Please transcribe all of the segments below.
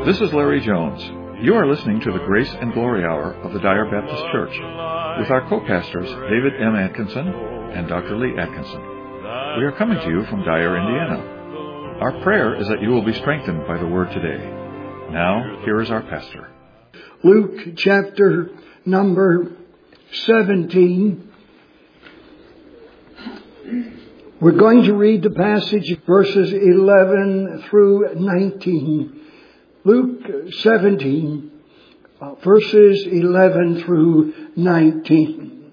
This is Larry Jones. You are listening to the Grace and Glory Hour of the Dyer Baptist Church with our co-pastors David M. Atkinson and Dr. Lee Atkinson. We are coming to you from Dyer, Indiana. Our prayer is that you will be strengthened by the Word today. Now, here is our pastor. Luke chapter number 17. We're going to read the passage verses 11 through 19. Luke 17, verses 11 through 19.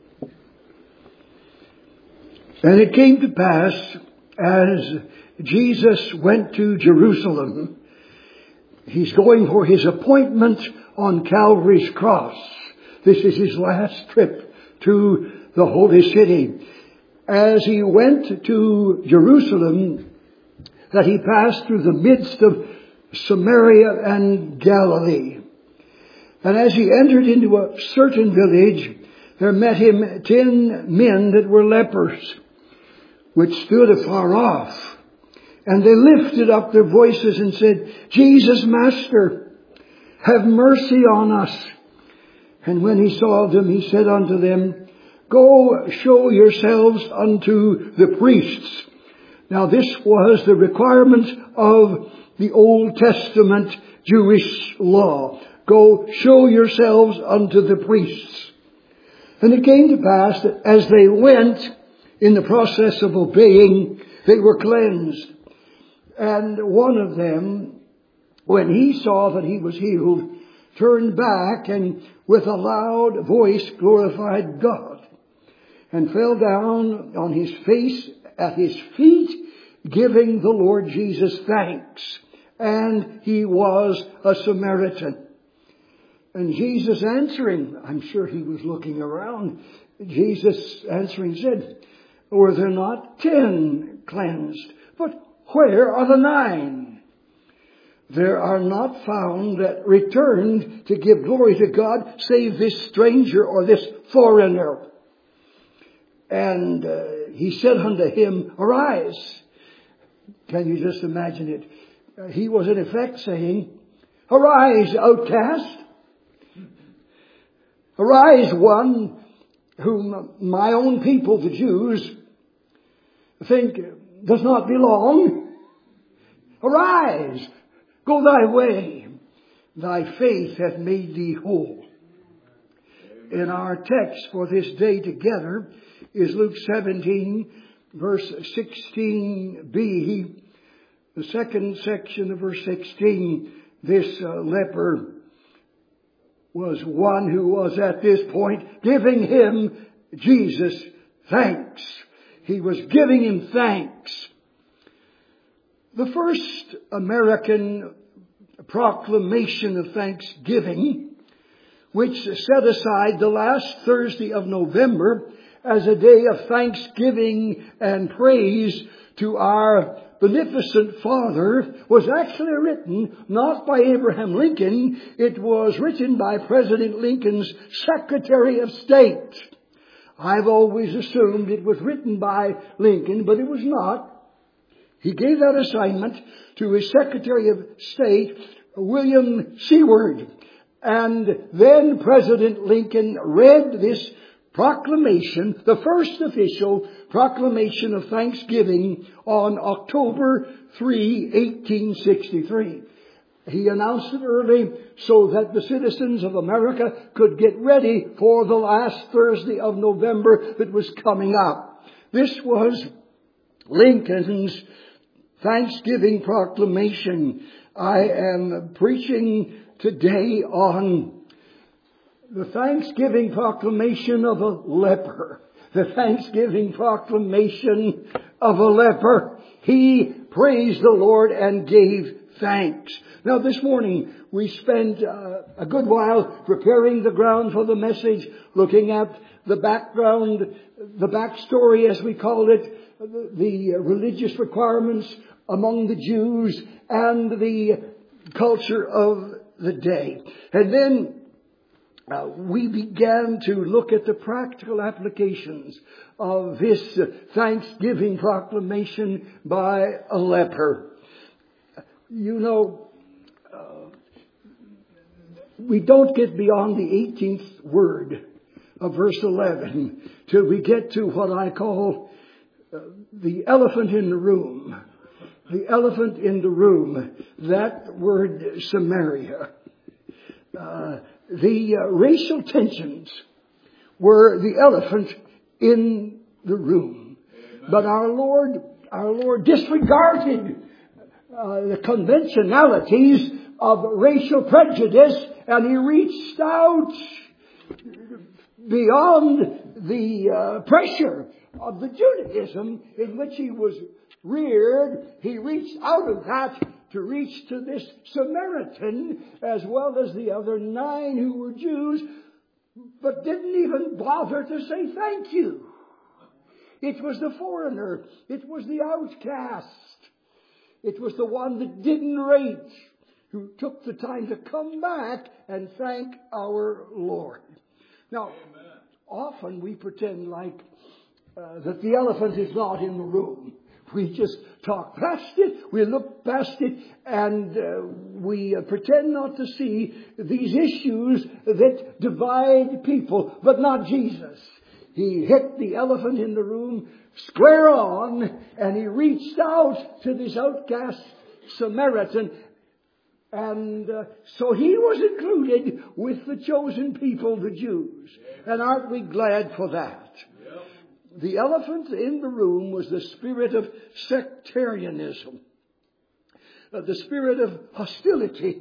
And it came to pass, as Jesus went to Jerusalem, he's going for his appointment on Calvary's cross. This is his last trip to the holy city. As he went to Jerusalem, that he passed through the midst of Samaria and Galilee. And as he entered into a certain village, there met him 10 men that were lepers, which stood afar off. And they lifted up their voices and said, Jesus, Master, have mercy on us. And when he saw them, he said unto them, Go show yourselves unto the priests. Now this was the requirement of the Old Testament Jewish law. Go show yourselves unto the priests. And it came to pass that as they went in the process of obeying, they were cleansed. And one of them, when he saw that he was healed, turned back and with a loud voice glorified God, and fell down on his face at his feet, giving the Lord Jesus thanks. And he was a Samaritan. And Jesus answering, I'm sure he was looking around, Jesus answering said, Were there not 10 cleansed? But where are the 9? There are not found that returned to give glory to God, save this stranger or this foreigner. And he said unto him, Arise. Can you just imagine it? He was in effect saying, Arise, outcast. Arise, one whom my own people, the Jews, think does not belong. Arise, go thy way. Thy faith hath made thee whole. In our text for this day together is Luke 17, verse 16b. The second section of verse 16, this leper was one who was at this point giving him, Jesus, thanks. He was giving him thanks. The first American proclamation of thanksgiving, which set aside the last Thursday of November as a day of thanksgiving and praise to our beneficent Father, was actually written not by Abraham Lincoln. It was written by President Lincoln's Secretary of State. I've always assumed it was written by Lincoln, but it was not. He gave that assignment to his Secretary of State, William Seward. And then President Lincoln read this proclamation, the first official proclamation of thanksgiving on October 3, 1863. He announced it early so that the citizens of America could get ready for the last Thursday of November that was coming up. This was Lincoln's Thanksgiving proclamation. I am preaching today on the Thanksgiving proclamation of a leper. The Thanksgiving proclamation of a leper. He praised the Lord and gave thanks. Now this morning we spent a good while preparing the ground for the message, looking at the background, the backstory as we call it, the religious requirements among the Jews and the culture of the day. And then we began to look at the practical applications of this Thanksgiving proclamation by a leper. You know, we don't get beyond the 18th word of verse 11 till we get to what I call the elephant in the room. The elephant in the room, that word Samaria. The racial tensions were the elephant in the room. But our Lord disregarded the conventionalities of racial prejudice, and He reached out beyond the pressure of the Judaism in which He was reared. He reached out of that to reach to this Samaritan as well as the other 9 who were Jews, but didn't even bother to say thank you. It was the foreigner. It was the outcast. It was the one that didn't rate who took the time to come back and thank our Lord. Now, often we pretend like that the elephant is not in the room. We just talk past it, we look past it, and we pretend not to see these issues that divide people, but not Jesus. He hit the elephant in the room square on, and He reached out to this outcast Samaritan. And so He was included with the chosen people, the Jews. And aren't we glad for that? The elephant in the room was the spirit of sectarianism. The spirit of hostility.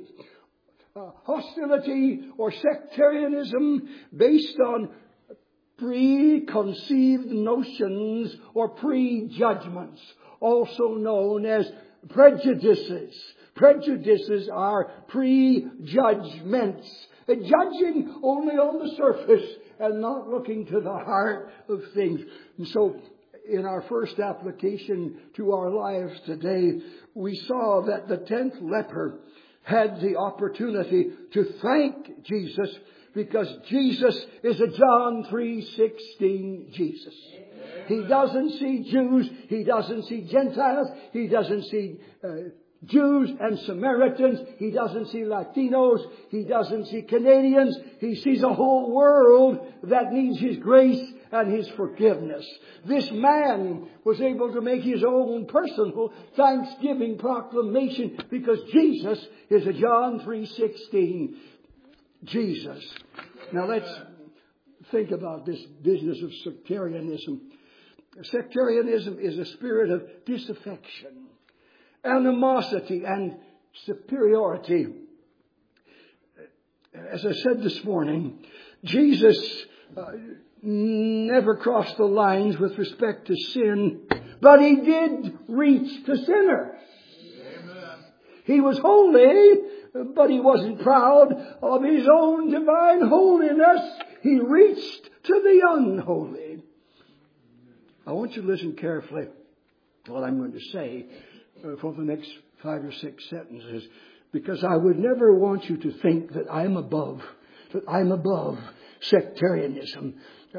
Hostility or sectarianism based on preconceived notions or prejudgments, also known as prejudices. Prejudices are prejudgments, judging only on the surface and not looking to the heart of things. And so, in our first application to our lives today, we saw that the 10th leper had the opportunity to thank Jesus because Jesus is a John 3:16 Jesus. He doesn't see Jews. He doesn't see Gentiles. He doesn't see Jews and Samaritans. He doesn't see Latinos. He doesn't see Canadians. He sees a whole world that needs His grace and His forgiveness. This man was able to make his own personal thanksgiving proclamation because Jesus is a John 3:16 Jesus. Now let's think about this business of sectarianism. Sectarianism is a spirit of disaffection, animosity, and superiority. As I said this morning, Jesus never crossed the lines with respect to sin, but He did reach to sinners. Amen. He was holy, but He wasn't proud of His own divine holiness. He reached to the unholy. I want you to listen carefully to what I'm going to say for the next 5 or 6 sentences, because I would never want you to think that I'm above sectarianism.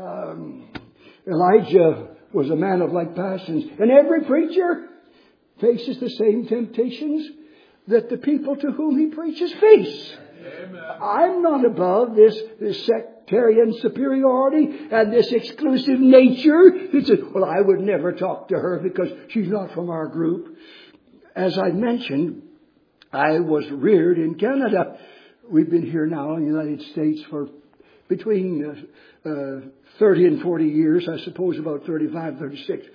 Elijah was a man of like passions, and every preacher faces the same temptations that the people to whom he preaches face. Amen. I'm not above this sectarian superiority and this exclusive nature. He said, well, I would never talk to her because she's not from our group. As I mentioned, I was reared in Canada. We've been here now in the United States for between 30 and 40 years, I suppose about 35, 36.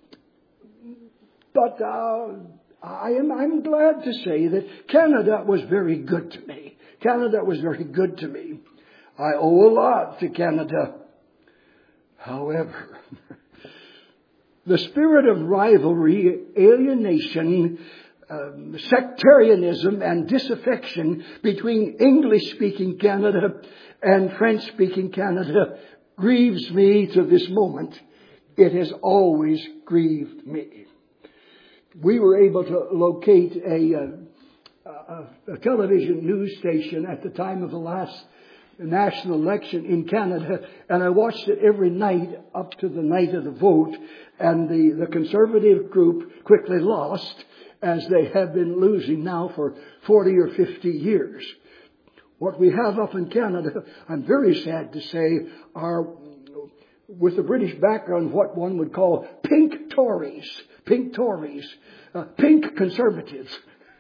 But I'm glad to say that Canada was very good to me. Canada was very good to me. I owe a lot to Canada. However, the spirit of rivalry, alienation, sectarianism, and disaffection between English-speaking Canada and French-speaking Canada grieves me to this moment. It has always grieved me. We were able to locate a television news station at the time of the last national election in Canada, and I watched it every night up to the night of the vote, and the Conservative group quickly lost, as they have been losing now for 40 or 50 years. What we have up in Canada, I'm very sad to say, are, with the British background, what one would call pink Tories. Pink Tories. Pink conservatives.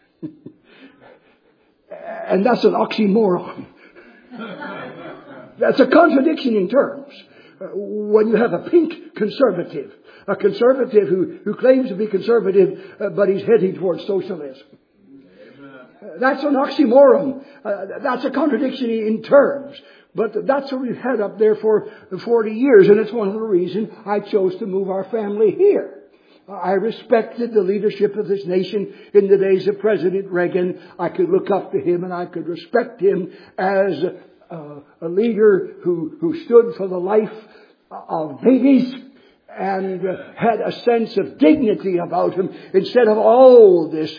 And that's an oxymoron. That's a contradiction in terms. When you have a pink conservative, a conservative who claims to be conservative, but he's heading towards socialism. That's an oxymoron. That's a contradiction in terms. But that's what we've had up there for 40 years, and it's one of the reasons I chose to move our family here. I respected the leadership of this nation in the days of President Reagan. I could look up to him and I could respect him as a leader who stood for the life of babies and had a sense of dignity about him instead of all this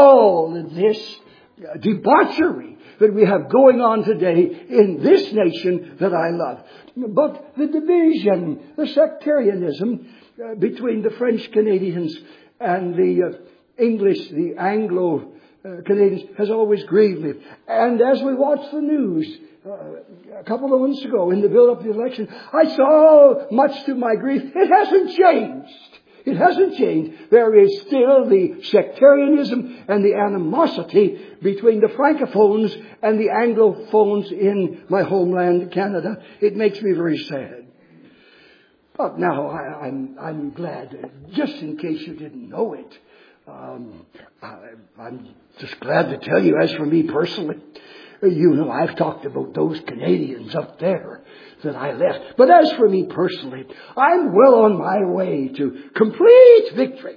debauchery that we have going on today in this nation that I love. But the division, the sectarianism between the French Canadians and the English, the Anglo Canadians, has always grieved me. And as we watch the news a couple of months ago in the build-up to the election, I saw, much to my grief, it hasn't changed. It hasn't changed. There is still the sectarianism and the animosity between the Francophones and the Anglophones in my homeland, Canada. It makes me very sad. But now I'm glad, just in case you didn't know it, I'm just glad to tell you, as for me personally, you know, I've talked about those Canadians up there that I left. But as for me personally, I'm well on my way to complete victory.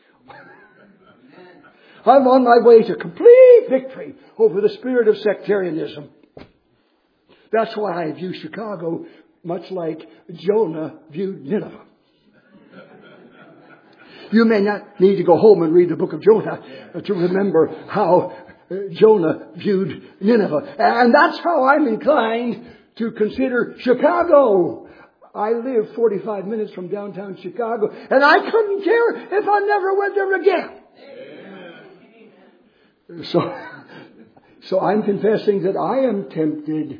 I'm on my way to complete victory over the spirit of sectarianism. That's why I view Chicago much like Jonah viewed Nineveh. You may not need to go home and read the book of Jonah to remember how Jonah viewed Nineveh. And that's how I'm inclined to consider Chicago. I live 45 minutes from downtown Chicago, and I couldn't care if I never went there again. So I'm confessing that I am tempted.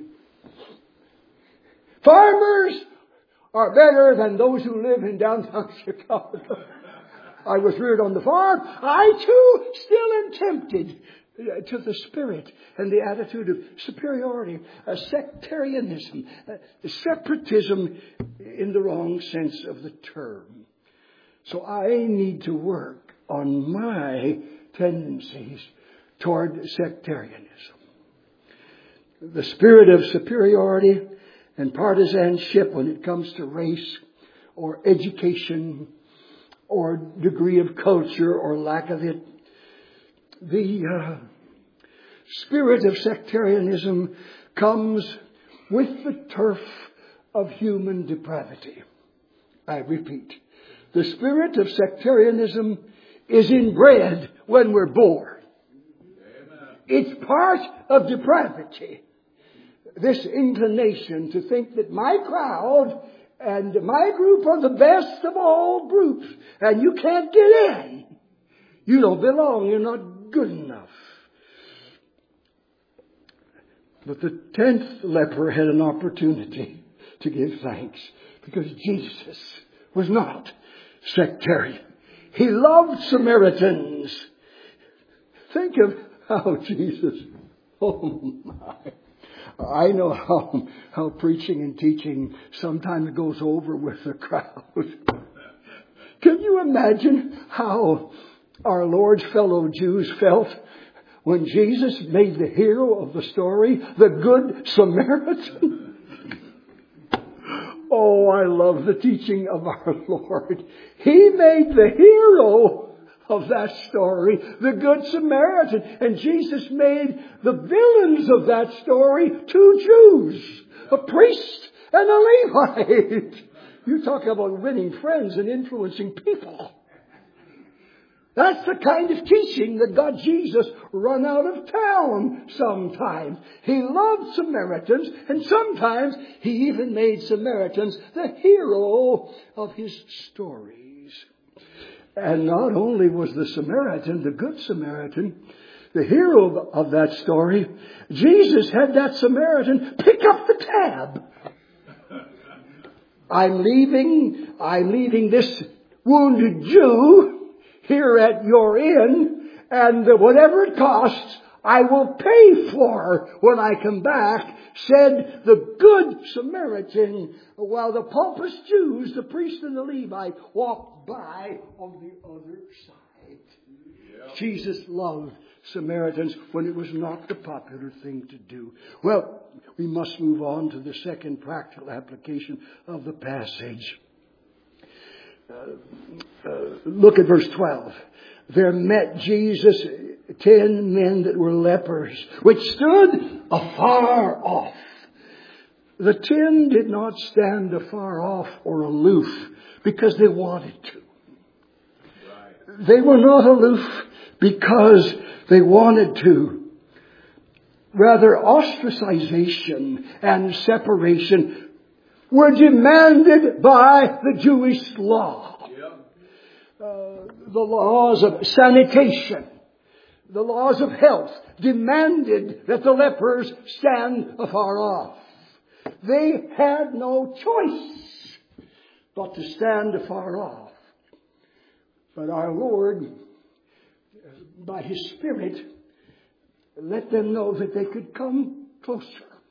Farmers are better than those who live in downtown Chicago. I was reared on the farm. I too still am tempted to the spirit and the attitude of superiority, sectarianism, separatism in the wrong sense of the term. So I need to work on my tendencies toward sectarianism. The spirit of superiority and partisanship when it comes to race or education or degree of culture or lack of it. The spirit of sectarianism comes with the turf of human depravity. I repeat, the spirit of sectarianism is inbred when we're born. It's part of depravity. This inclination to think that my crowd and my group are the best of all groups, and you can't get in. You don't belong. You're not good enough. But the 10th leper had an opportunity to give thanks because Jesus was not sectarian. He loved Samaritans. Think of how Jesus, oh my. I know how preaching and teaching sometimes goes over with the crowd. Can you imagine how our Lord's fellow Jews felt when Jesus made the hero of the story the Good Samaritan? Oh, I love the teaching of our Lord. He made the hero of that story the Good Samaritan. And Jesus made the villains of that story 2 Jews, a priest and a Levite. You talk about winning friends and influencing people. That's the kind of teaching that got Jesus run out of town sometimes. He loved Samaritans, and sometimes he even made Samaritans the hero of his stories. And not only was the Samaritan, the Good Samaritan, the hero of that story, Jesus had that Samaritan pick up the tab. I'm leaving this wounded Jew here at your inn, and whatever it costs, I will pay for when I come back, said the good Samaritan, while the pompous Jews, the priest and the Levite, walked by on the other side. Yeah. Jesus loved Samaritans when it was not the popular thing to do. Well, we must move on to the second practical application of the passage. Look at verse 12. There met Jesus 10 men that were lepers, which stood afar off. The 10 did not stand afar off or aloof because they wanted to. They were not aloof because they wanted to. Rather, ostracization and separation were demanded by the Jewish law. The laws of sanitation, the laws of health demanded that the lepers stand afar off. They had no choice but to stand afar off. But our Lord, by His Spirit, let them know that they could come closer.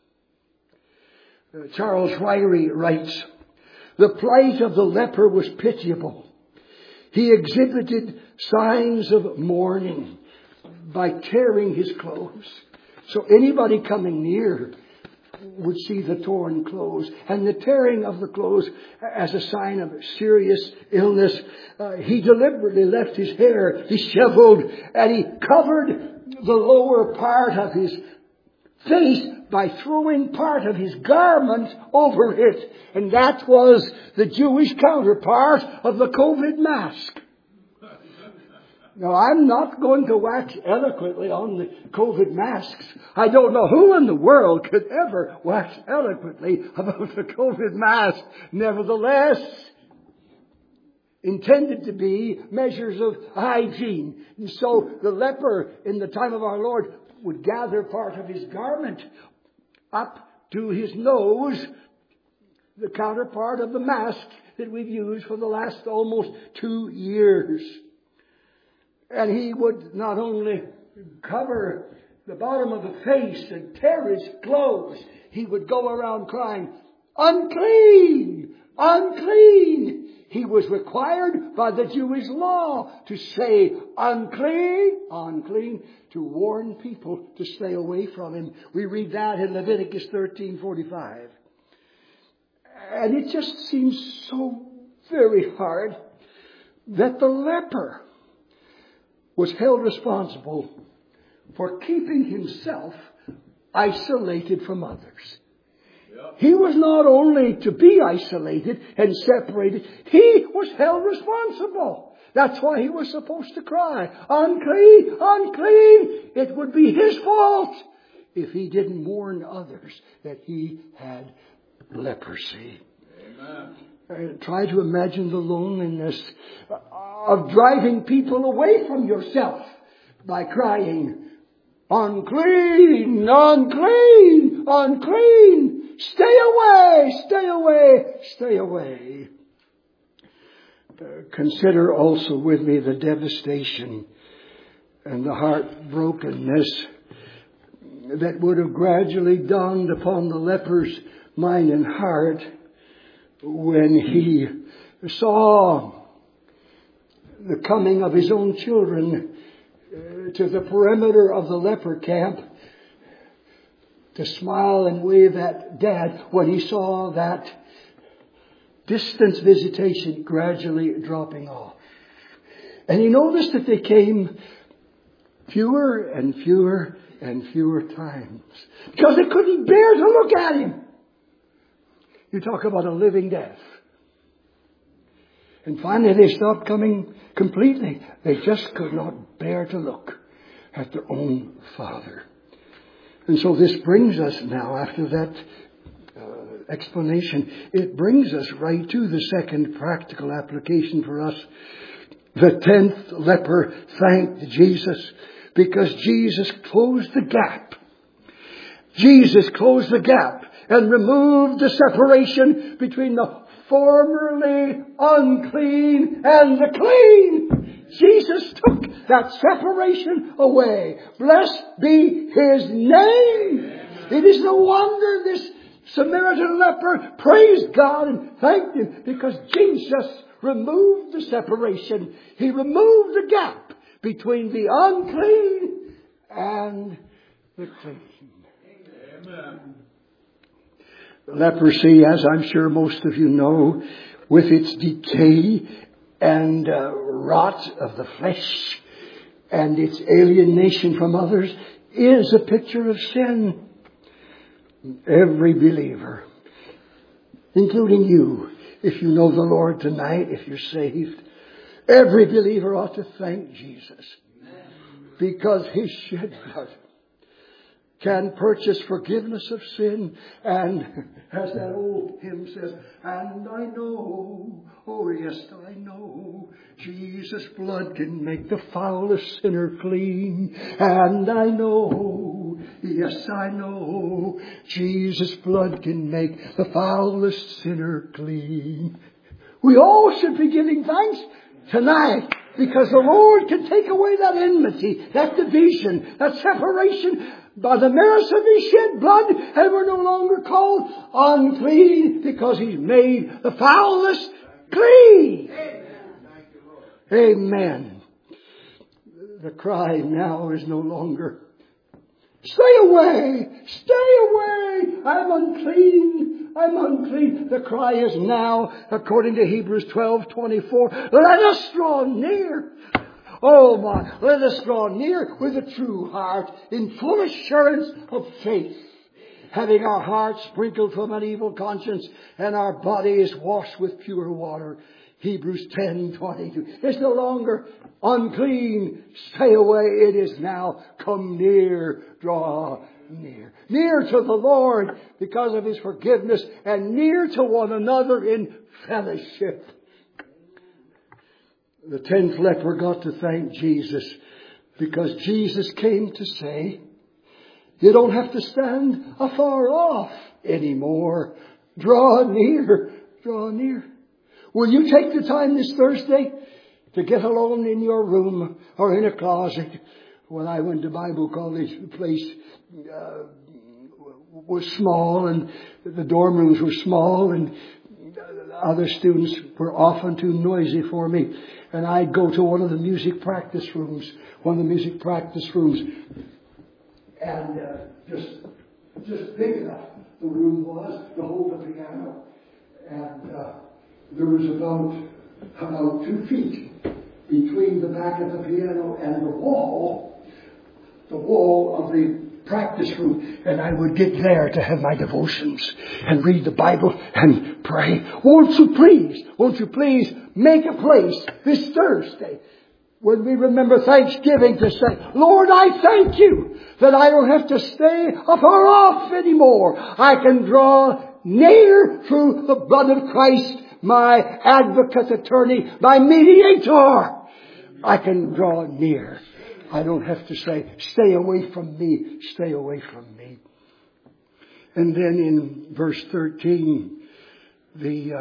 Charles Ryrie writes, the plight of the leper was pitiable. He exhibited signs of mourning by tearing his clothes. So anybody coming near would see the torn clothes. And the tearing of the clothes as a sign of serious illness. He deliberately left his hair disheveled, and he covered the lower part of his face by throwing part of his garment over it. And that was the Jewish counterpart of the COVID mask. Now, I'm not going to wax eloquently on the COVID masks. I don't know who in the world could ever wax eloquently about the COVID mask. Nevertheless, intended to be measures of hygiene. And so the leper in the time of our Lord would gather part of his garment up to his nose, the counterpart of the mask that we've used for the last almost 2 years. And he would not only cover the bottom of the face and tear his clothes, he would go around crying, unclean, unclean. He was required by the Jewish law to say unclean, unclean, to warn people to stay away from him. We read that in Leviticus 13:45. And it just seems so very hard that the leper was held responsible for keeping himself isolated from others. He was not only to be isolated and separated, he was held responsible. That's why he was supposed to cry, unclean, unclean. It would be his fault if he didn't warn others that he had leprosy. Amen. Try to imagine the loneliness of driving people away from yourself by crying, unclean, unclean, unclean. Stay away, stay away, stay away. Consider also with me the devastation and the heartbrokenness that would have gradually dawned upon the leper's mind and heart when he saw the coming of his own children to the perimeter of the leper camp to smile and wave at Dad when he saw that distance visitation gradually dropping off. And he noticed that they came fewer and fewer and fewer times because they couldn't bear to look at him. You talk about a living death. And finally they stopped coming completely. They just could not bear to look at their own father. And so this brings us now, after that explanation, it brings us right to the second practical application for us. The 10th leper thanked Jesus Because Jesus closed the gap. Jesus closed the gap and removed the separation between the formerly unclean and the clean. Jesus took that separation away. Blessed be His name. It is no wonder this Samaritan leper praised God and thanked Him, because Jesus removed the separation. He removed the gap between the unclean and the clean. Amen. Leprosy, as I'm sure most of you know, with its decay and rot of the flesh and its alienation from others, is a picture of sin. Every believer, including you, if you know the Lord tonight, if you're saved, every believer ought to thank Jesus, because His shed blood can purchase forgiveness of sin. And as that old hymn says, and I know, oh yes, I know, Jesus' blood can make the foulest sinner clean. And I know, yes, I know, Jesus' blood can make the foulest sinner clean. We all should be giving thanks tonight, because the Lord can take away that enmity, that division, that separation by the merits of His shed blood, and we're no longer called unclean, because He's made the foulest clean. Amen. The cry now is no longer, stay away, stay away, I'm unclean, I'm unclean. The cry is now, according to Hebrews 12:24, let us draw near. Oh my, let us draw near with a true heart, in full assurance of faith, having our hearts sprinkled from an evil conscience and our bodies washed with pure water. Hebrews 10:22. It's no longer unclean, stay away. It is now come near, draw near. Near to the Lord because of His forgiveness, and near to one another in fellowship. The 10th leper got to thank Jesus, because Jesus came to say, you don't have to stand afar off anymore. Draw near, draw near. Will you take the time this Thursday to get alone in your room or in a closet? When I went to Bible college, the place was small, and the dorm rooms were small, and other students were often too noisy for me. And I'd go to one of the music practice rooms, and just big enough the room was to hold the piano. And there was about 2 feet between the back of the piano and the wall of the practice room, and I would get there to have my devotions and read the Bible and pray. Won't you please make a place this Thursday when we remember Thanksgiving to say, Lord, I thank you that I don't have to stay afar off anymore. I can draw near through the blood of Christ, my advocate, attorney, my mediator. I can draw near. I don't have to say, stay away from me, stay away from me. And then in verse 13, the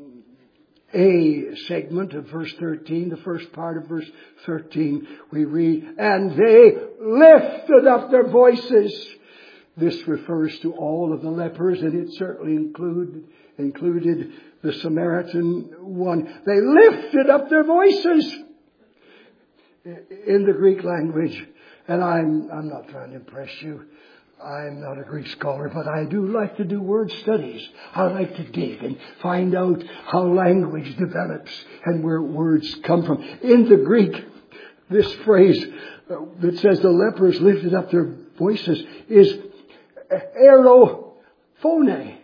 A segment of verse 13, the first part of verse 13, we read, and they lifted up their voices. This refers to all of the lepers, and it certainly included the Samaritan one. They lifted up their voices in the Greek language. And I'm not trying to impress you. I'm not a Greek scholar, but I do like to do word studies. I like to dig and find out how language develops and where words come from. In the Greek, this phrase that says the lepers lifted up their voices is aerophone.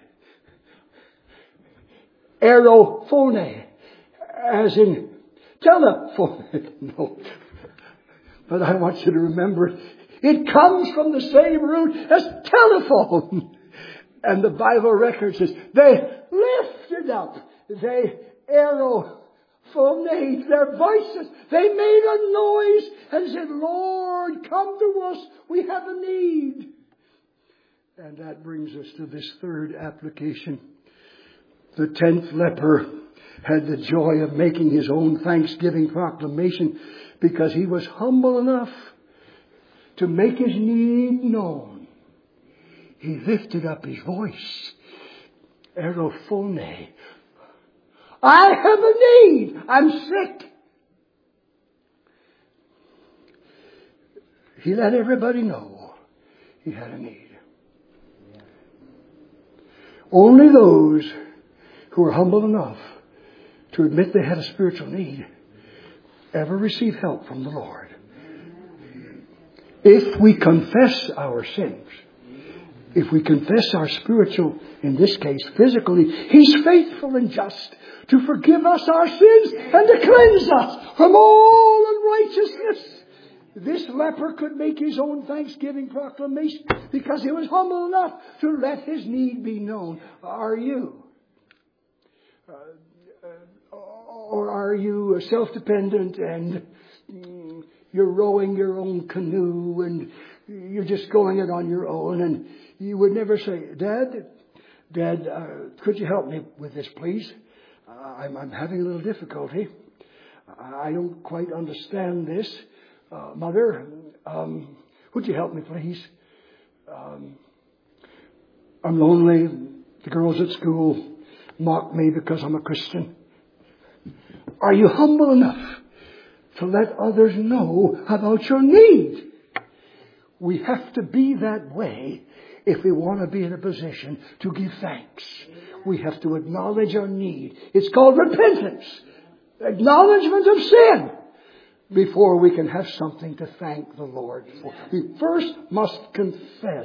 Aerophone. As in telephone. No. But I want you to remember, it comes from the same root as telephone. And the Bible record says, they lifted up, they aerophone. phonate their voices. They made a noise and said, Lord, come to us. We have a need. And that brings us to this third application. The 10th leper had the joy of making his own thanksgiving proclamation because he was humble enough to make his need known. He lifted up his voice. Erophone. I have a need. I'm sick. He let everybody know he had a need. Only those who are humble enough to admit they had a spiritual need ever receive help from the Lord. If we confess our sins, if we confess our spiritual, in this case physically, He's faithful and just to forgive us our sins and to cleanse us from all unrighteousness. This leper could make his own thanksgiving proclamation because he was humble enough to let his need be known. Are you? Or are you self-dependent and you're rowing your own canoe and you're just going it on your own and you would never say, Dad, could you help me with this, please? I'm having a little difficulty. I don't quite understand this. Mother, would you help me, please? I'm lonely. The girls at school mock me because I'm a Christian. Are you humble enough to let others know about your need? We have to be that way if we want to be in a position to give thanks. We have to acknowledge our need. It's called repentance. Acknowledgement of sin. Before we can have something to thank the Lord for. We first must confess.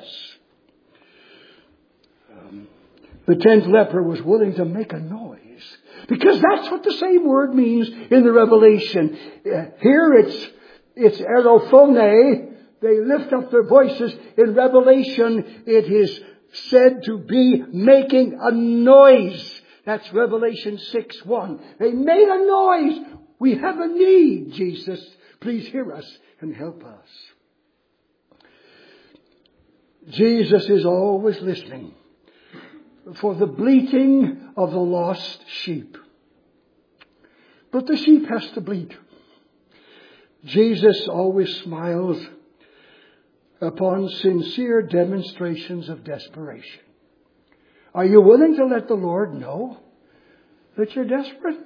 The 10th leper was willing to make a noise. Because that's what the same word means in the Revelation. Here it's erophone. They lift up their voices. In Revelation it is said to be making a noise. That's Revelation 6:1. They made a noise. We have a need, Jesus. Please hear us and help us. Jesus is always listening for the bleating of the lost sheep. But the sheep has to bleat. Jesus always smiles upon sincere demonstrations of desperation. Are you willing to let the Lord know that you're desperate?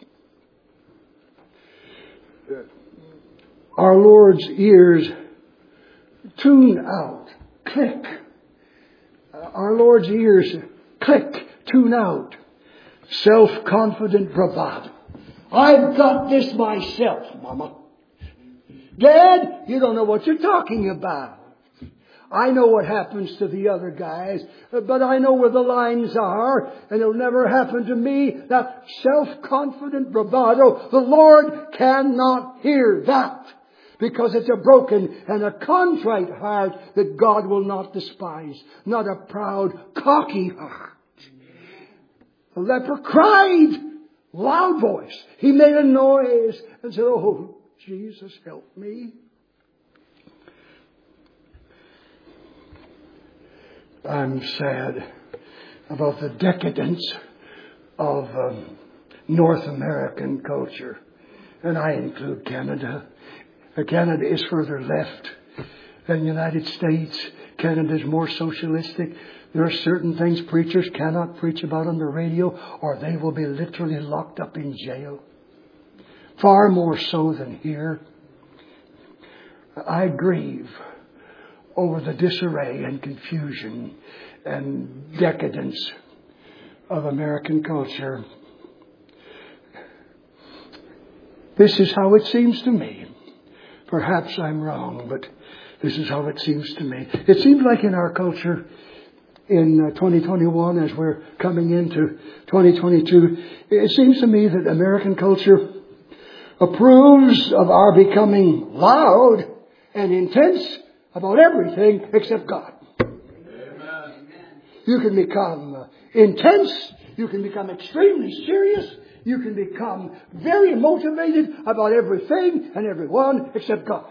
Our Lord's ears tune out, click. Our Lord's ears click, tune out. Self-confident bravado. I've got this myself, Mama. Dad, you don't know what you're talking about. I know what happens to the other guys, but I know where the lines are, and it'll never happen to me. That self-confident bravado, the Lord cannot hear that, because it's a broken and a contrite heart that God will not despise, not a proud, cocky heart. The leper cried, loud voice. He made a noise and said, "Oh, Jesus, help me." I'm sad about the decadence of North American culture. And I include Canada. Canada is further left than the United States. Canada is more socialistic. There are certain things preachers cannot preach about on the radio, or they will be literally locked up in jail. Far more so than here. I grieve over the disarray and confusion and decadence of American culture. This is how it seems to me. Perhaps I'm wrong, but this is how it seems to me. It seems like in our culture in 2021, as we're coming into 2022, it seems to me that American culture approves of our becoming loud and intense about everything except God. Amen. You can become intense. You can become extremely serious. you can become very motivated about everything and everyone except God.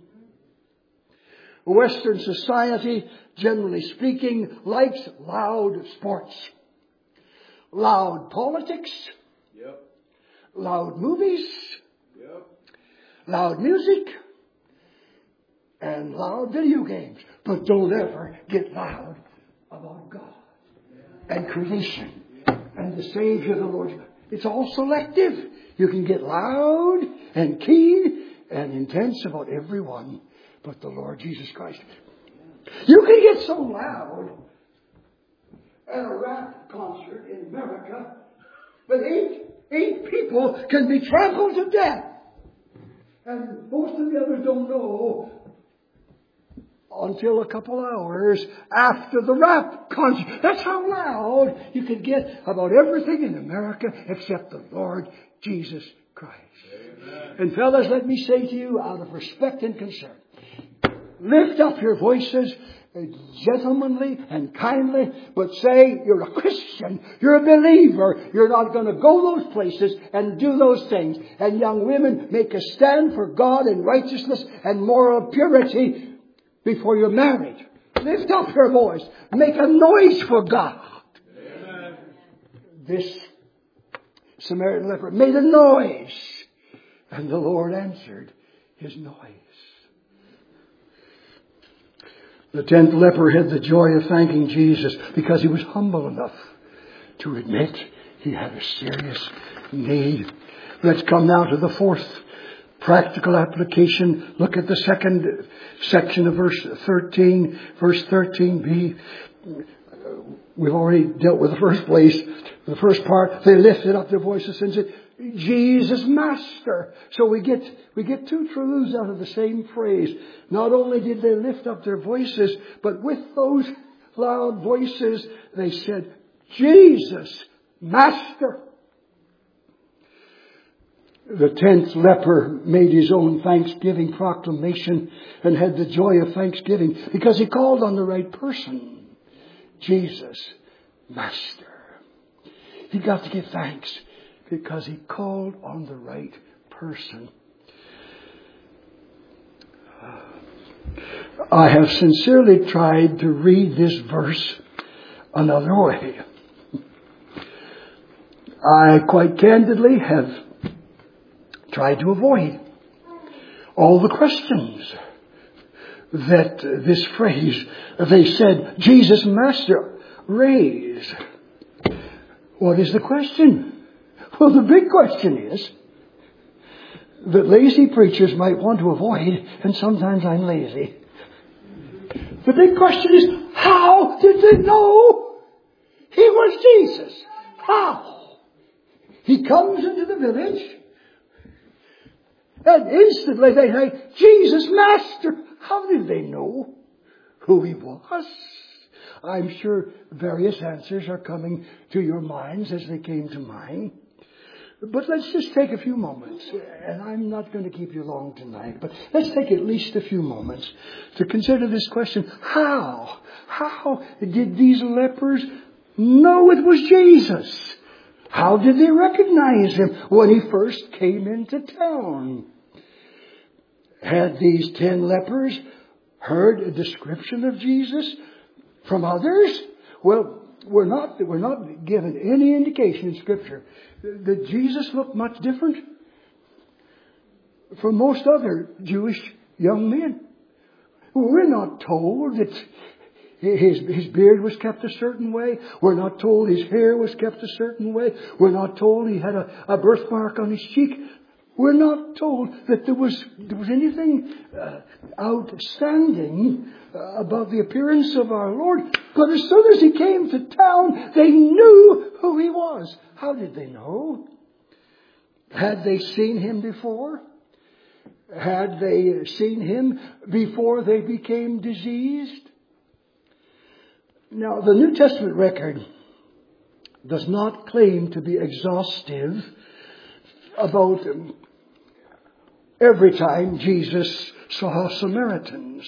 Western society, generally speaking, likes loud sports, loud politics, loud movies, loud music, and loud video games. But don't ever get loud about God and creation and the Savior, the Lord. It's all selective. You can get loud and keen and intense about everyone but the Lord Jesus Christ. You can get so loud at a rap concert in America that eight people can be trampled to death. And most of the others don't know until a couple hours after the rap concert. That's how loud you can get about everything in America except the Lord Jesus Christ. Amen. And fellas, let me say to you out of respect and concern, lift up your voices gentlemanly and kindly, but say you're a Christian, you're a believer, you're not going to go those places and do those things. And young women, make a stand for God and righteousness and moral purity before you're married. Lift up your voice. Make a noise for God. Amen. This Samaritan leper made a noise, and the Lord answered his noise. The 10th leper had the joy of thanking Jesus because he was humble enough to admit he had a serious need. Let's come now to the 4th practical application. Look at the 2nd section of verse 13, verse 13b. We've already dealt with the first place. The first part, they lifted up their voices and said, Jesus, Master. So we get 2 truths out of the same phrase. Not only did they lift up their voices, but with those loud voices, they said, Jesus, Master. The 10th leper made his own thanksgiving proclamation and had the joy of thanksgiving because he called on the right person. Jesus, Master. He got to give thanks because he called on the right person. I have sincerely tried to read this verse another way. I quite candidly have tried to avoid all the questions that this phrase, they said, Jesus, Master, raise. What is the question? Well, the big question is that lazy preachers might want to avoid, and sometimes I'm lazy. The big question is, how did they know he was Jesus? How? He comes into the village, and instantly they say, Jesus, Master. How did they know who he was? I'm sure various answers are coming to your minds as they came to mine. But let's just take a few moments, and I'm not going to keep you long tonight, but let's take at least a few moments to consider this question. How? How did these lepers know it was Jesus? How did they recognize him when he first came into town? Had these 10 lepers heard a description of Jesus from others? Well, we're not given any indication in Scripture that Jesus looked much different from most other Jewish young men. We're not told that his beard was kept a certain way. We're not told his hair was kept a certain way. We're not told he had a birthmark on his cheek. We're not told that there was anything outstanding about the appearance of our Lord. But as soon as he came to town, they knew who he was. How did they know? Had they seen him before? Had they seen him before they became diseased? Now, the New Testament record does not claim to be exhaustive about every time Jesus saw Samaritans.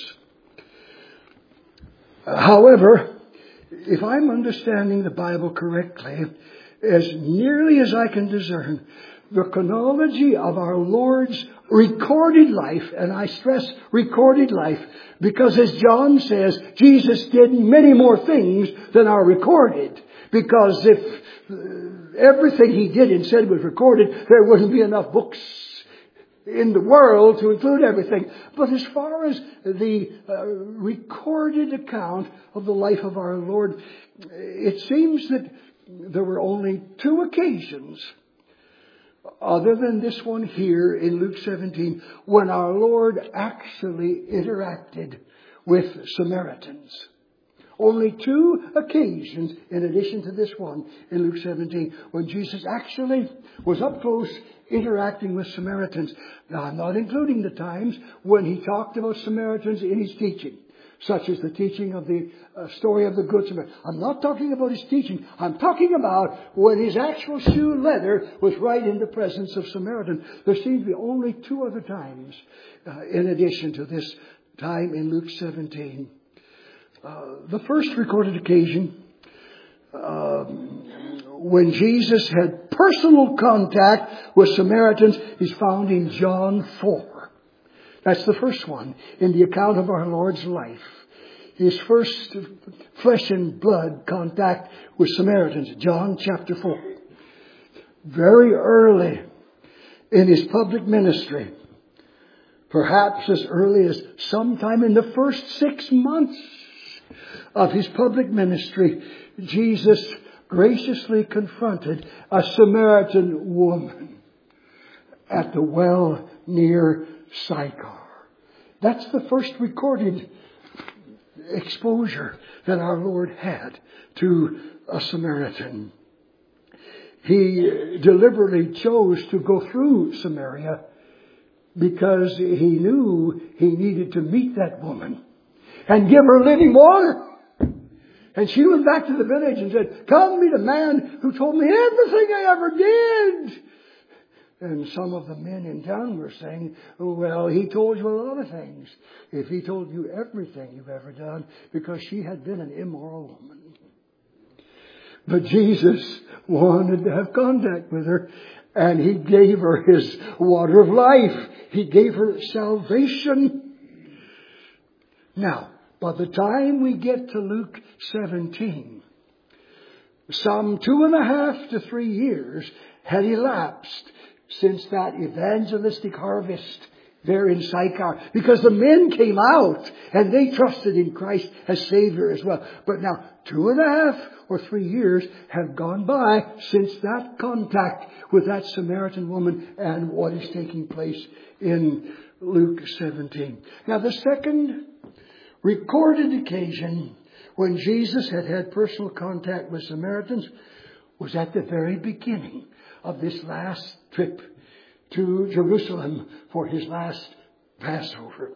However, if I'm understanding the Bible correctly, as nearly as I can discern, the chronology of our Lord's recorded life, and I stress recorded life, because as John says, Jesus did many more things than are recorded. Because if everything he did and said was recorded, there wouldn't be enough books in the world to include everything. But as far as the recorded account of the life of our Lord, it seems that there were only 2 occasions, other than this one here in Luke 17, when our Lord actually interacted with Samaritans. Only 2 occasions, in addition to this one in Luke 17, when Jesus actually was up close interacting with Samaritans. Now, I'm not including the times when he talked about Samaritans in his teaching, such as the teaching of the story of the Good Samaritan. I'm not talking about his teaching. I'm talking about when his actual shoe leather was right in the presence of Samaritans. There seems to be only 2 other times, in addition to this time in Luke 17. The first recorded occasion, when Jesus had personal contact with Samaritans, is found in John 4. That's the first one in the account of our Lord's life. His first flesh and blood contact with Samaritans, John chapter 4. Very early in his public ministry, perhaps as early as sometime in the first 6 months of his public ministry, Jesus graciously confronted a Samaritan woman at the well near Sychar. That's the first recorded exposure that our Lord had to a Samaritan. He deliberately chose to go through Samaria because he knew he needed to meet that woman and give her living water. And she went back to the village and said, "Come meet a man who told me everything I ever did." And some of the men in town were saying, "Well, he told you a lot of things. If he told you everything you've ever done," because she had been an immoral woman. But Jesus wanted to have contact with her, and he gave her his water of life. He gave her salvation. Now, by the time we get to Luke 17, some 2.5 to 3 years had elapsed since that evangelistic harvest there in Sychar, because the men came out and they trusted in Christ as Savior as well. But now 2.5 or 3 years have gone by since that contact with that Samaritan woman and what is taking place in Luke 17. Now the second recorded occasion when Jesus had personal contact with Samaritans was at the very beginning of this last trip to Jerusalem for his last Passover.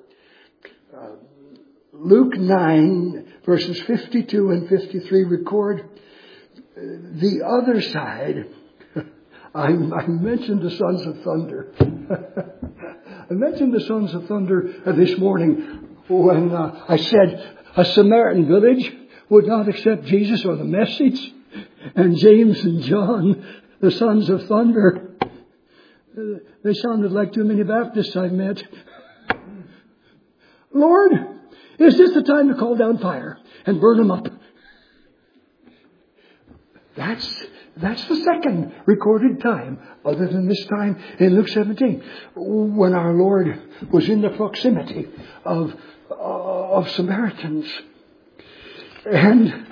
Luke 9 verses 52 and 53 record the other side. I mentioned the sons of thunder. I mentioned the sons of thunder this morning when I said a Samaritan village would not accept Jesus or the message. And James and John, the sons of thunder, they sounded like too many Baptists I've met. "Lord, is this the time to call down fire and burn them up?" That's the second recorded time, other than this time in Luke 17, when our Lord was in the proximity of Samaritans. And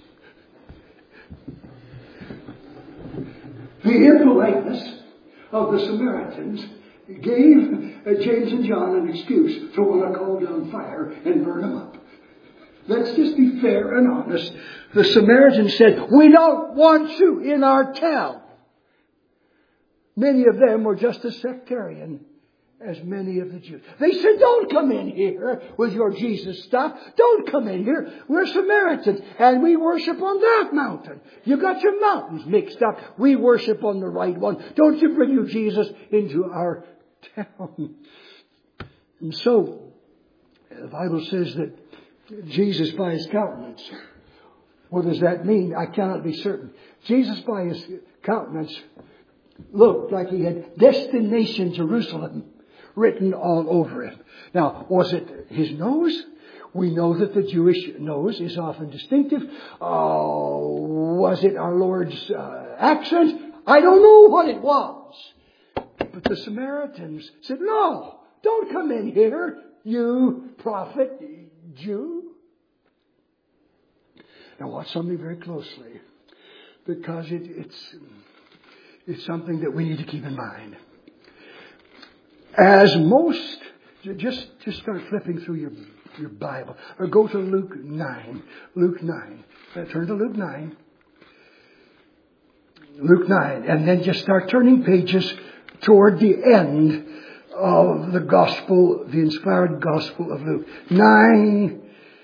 the impoliteness of the Samaritans gave James and John an excuse to want to call down fire and burn them up. Let's just be fair and honest. The Samaritans said, "We don't want you in our town." Many of them were just as sectarian as many of the Jews. They said, "Don't come in here with your Jesus stuff. Don't come in here. We're Samaritans and we worship on that mountain. You got your mountains mixed up. We worship on the right one. Don't you bring your Jesus into our town." And so, the Bible says that Jesus by his countenance. What does that mean? I cannot be certain. Jesus, by his countenance, looked like he had Destination Jerusalem written all over him. Now, was it his nose? We know that the Jewish nose is often distinctive. Was it our Lord's accent? I don't know what it was. But the Samaritans said, no, don't come in here, you prophet Jew. Now watch something very closely, because it's something that we need to keep in mind. As most, just start flipping through your Bible, or go to Luke 9. Luke 9. Turn to Luke 9. Luke 9. And then just start turning pages toward the end of the gospel, the inspired gospel of Luke. 9,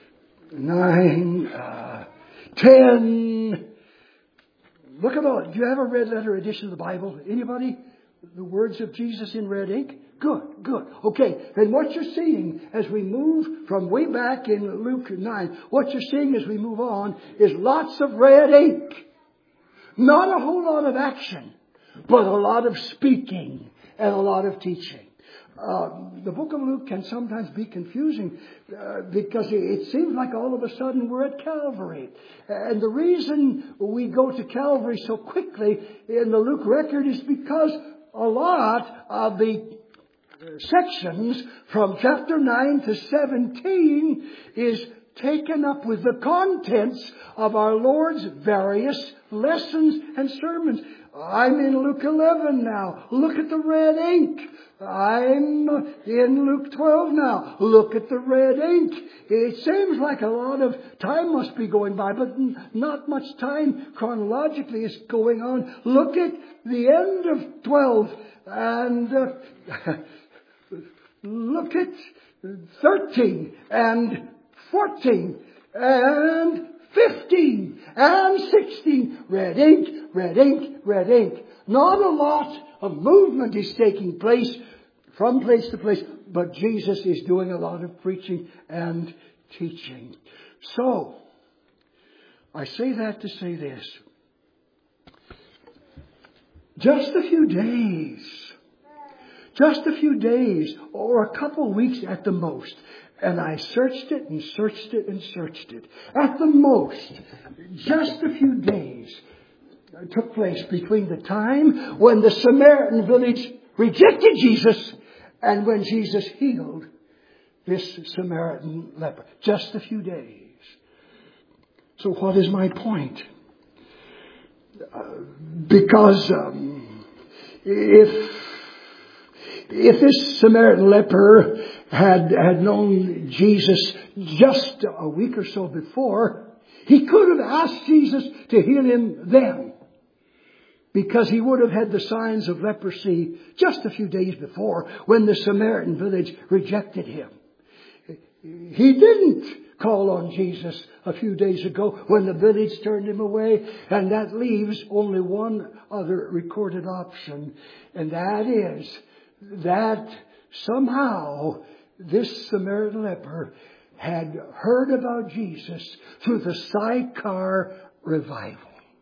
10. Look at all. Do you have a red letter edition of the Bible? Anybody? The words of Jesus in red ink? Good. Okay, then what you're seeing as we move from way back in Luke 9, what you're seeing as we move on is lots of red ink. Not a whole lot of action, but a lot of speaking and a lot of teaching. The book of Luke can sometimes be confusing because it seems like all of a sudden we're at Calvary. And the reason we go to Calvary so quickly in the Luke record is because a lot of the sections from chapter 9 to 17 is taken up with the contents of our Lord's various lessons and sermons. I'm in Luke 11 now. Look at the red ink. I'm in Luke 12 now. Look at the red ink. It seems like a lot of time must be going by, but not much time chronologically is going on. Look at the end of 12 and look at 13 and 14 and 15 and 16. Red ink, red ink, red ink. Not a lot of movement is taking place from place to place, but Jesus is doing a lot of preaching and teaching. So, I say that to say this. Just a few days, or a couple weeks at the most. And I searched it and searched it and searched it. At the most, just a few days took place between the time when the Samaritan village rejected Jesus and when Jesus healed this Samaritan leper. Just a few days. So what is my point? Because if this Samaritan leper had known Jesus just a week or so before, he could have asked Jesus to heal him then, because he would have had the signs of leprosy just a few days before when the Samaritan village rejected him. He didn't call on Jesus a few days ago when the village turned him away, and that leaves only one other recorded option, and that is that somehow this Samaritan leper had heard about Jesus through the Sychar revival.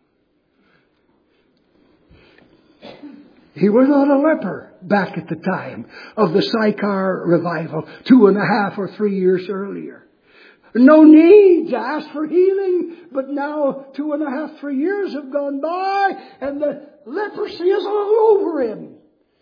He was not a leper back at the time of the Sychar revival 2.5 or 3 years earlier. No need to ask for healing, but now 2.5, 3 years have gone by and the leprosy is all over him.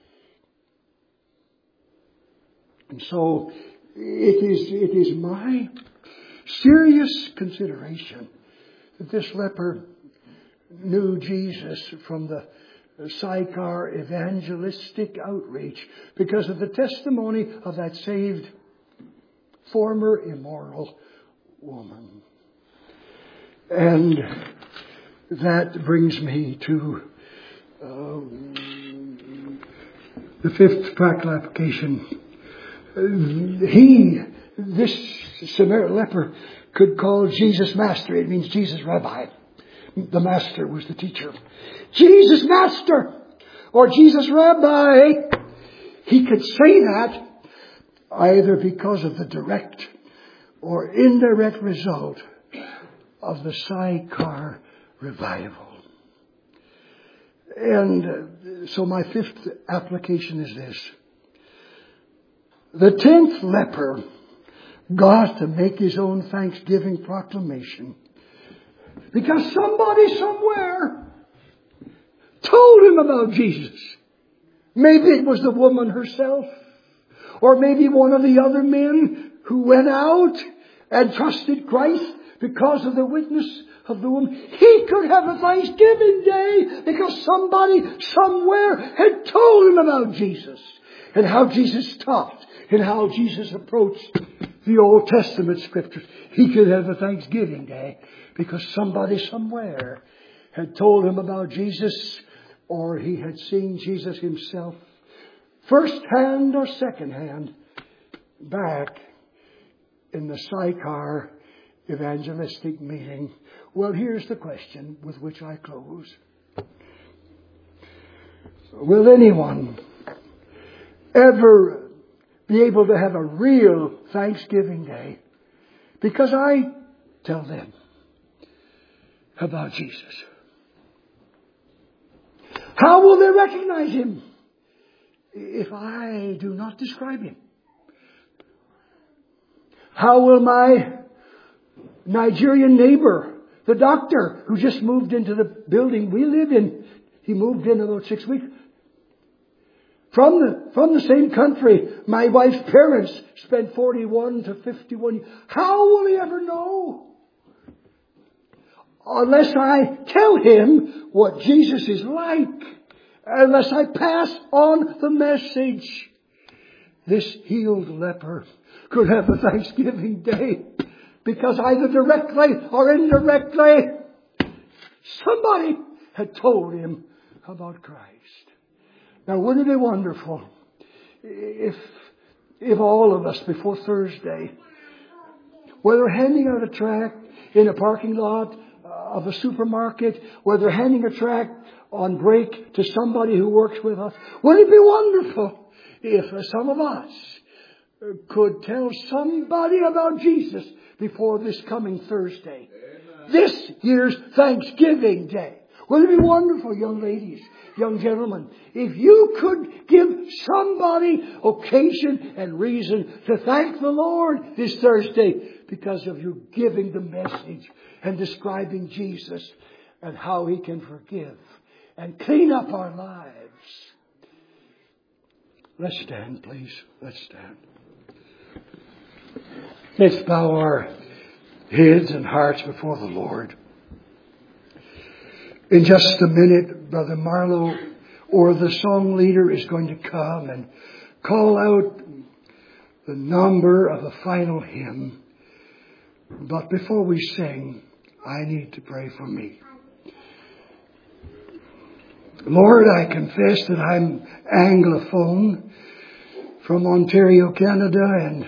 And so it is my serious consideration that this leper knew Jesus from the Sychar evangelistic outreach because of the testimony of that saved former immoral woman. And that brings me to the fifth practical application. This Samaritan leper, could call Jesus Master. It means Jesus Rabbi. The Master was the teacher. Jesus Master or Jesus Rabbi. He could say that either because of the direct or indirect result of the Sychar revival. And so my fifth application is this. The 10th leper got to make his own thanksgiving proclamation because somebody somewhere told him about Jesus. Maybe it was the woman herself, or maybe one of the other men who went out and trusted Christ because of the witness of the woman. He could have a Thanksgiving day because somebody somewhere had told him about Jesus and how Jesus taught and how Jesus approached the Old Testament scriptures. He could have a Thanksgiving day because somebody somewhere had told him about Jesus, or he had seen Jesus himself, first hand or second hand, back in the Sychar evangelistic meeting. Well, here's the question with which I close. Will anyone ever be able to have a real Thanksgiving day because I tell them about Jesus? How will they recognize Him if I do not describe Him? How will my Nigerian neighbor, the doctor who just moved into the building we live in, he moved in about 6 weeks, from the same country my wife's parents spent 41 to 51 years. How will he ever know? Unless I tell him what Jesus is like. Unless I pass on the message. This healed leper could have a Thanksgiving day because either directly or indirectly somebody had told him about Christ. Now, wouldn't it be wonderful if all of us before Thursday, whether handing out a tract in a parking lot of a supermarket, whether handing a tract on break to somebody who works with us, wouldn't it be wonderful if some of us could tell somebody about Jesus before this coming Thursday, this year's Thanksgiving Day? Wouldn't it be wonderful, young ladies, young gentlemen, if you could give somebody occasion and reason to thank the Lord this Thursday because of you giving the message and describing Jesus and how He can forgive and clean up our lives. Let's stand, please. Let's stand. Let's bow our heads and hearts before the Lord. In just a minute, Brother Marlowe or the song leader is going to come and call out the number of the final hymn. But before we sing, I need to pray for me. Lord, I confess that I'm Anglophone from Ontario, Canada, and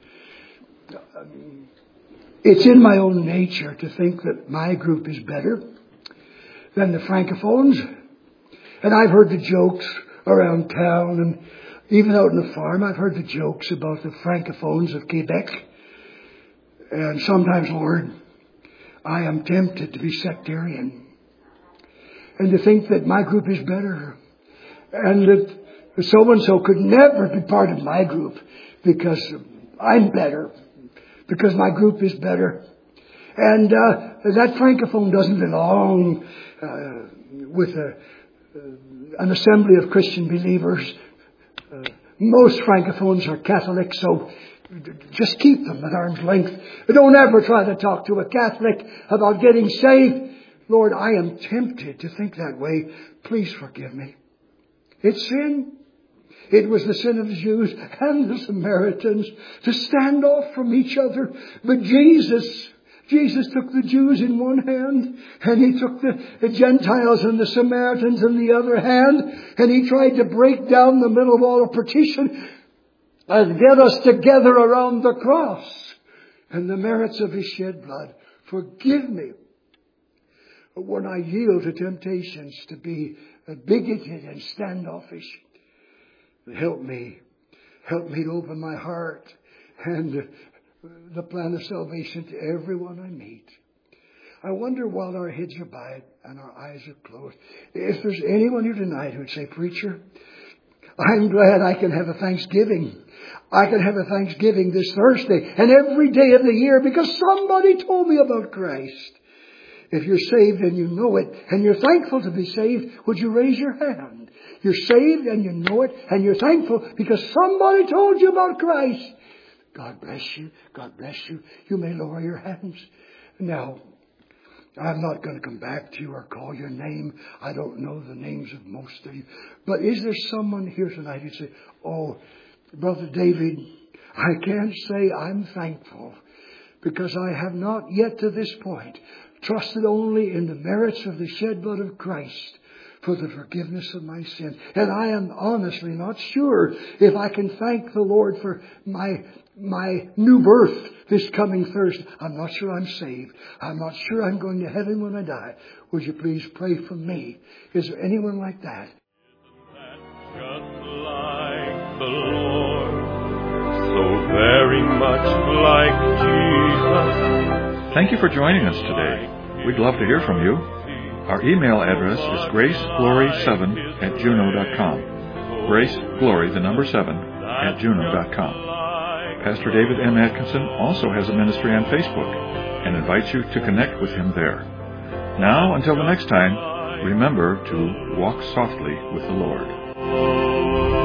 it's in my own nature to think that my group is better than the Francophones. And I've heard the jokes around town, and even out on the farm, I've heard the jokes about the Francophones of Quebec. And sometimes, Lord, I am tempted to be sectarian and to think that my group is better and that so-and-so could never be part of my group because I'm better, because my group is better. And that Francophone doesn't belong with an assembly of Christian believers. Most Francophones are Catholics, so just keep them at arm's length. Don't ever try to talk to a Catholic about getting saved. Lord, I am tempted to think that way. Please forgive me. It's sin. It was the sin of the Jews and the Samaritans to stand off from each other. But Jesus took the Jews in one hand, and He took the Gentiles and the Samaritans in the other hand, and He tried to break down the middle wall of partition and get us together around the cross and the merits of His shed blood. Forgive me when I yield to temptations to be bigoted and standoffish. Help me to open my heart and the plan of salvation to everyone I meet. I wonder while our heads are bowed and our eyes are closed, if there's anyone here tonight who would say, Preacher, I'm glad I can have a Thanksgiving. I can have a Thanksgiving this Thursday and every day of the year because somebody told me about Christ. If you're saved and you know it and you're thankful to be saved, would you raise your hand? You're saved and you know it and you're thankful because somebody told you about Christ. God bless you. God bless you. You may lower your hands. Now, I'm not going to come back to you or call your name. I don't know the names of most of you. But is there someone here tonight who'd say, oh, Brother David, I can't say I'm thankful because I have not yet to this point trusted only in the merits of the shed blood of Christ for the forgiveness of my sin. And I am honestly not sure if I can thank the Lord for my new birth this coming Thursday. I'm not sure I'm saved. I'm not sure I'm going to heaven when I die. Would you please pray for me? Is there anyone like that? Just like the Lord, so very much like Jesus. Thank you for joining us today. We'd love to hear from you. Our email address is graceglory7@juno.com. Graceglory, the number 7, @juno.com. Pastor David M. Atkinson also has a ministry on Facebook and invites you to connect with him there. Now, until the next time, remember to walk softly with the Lord.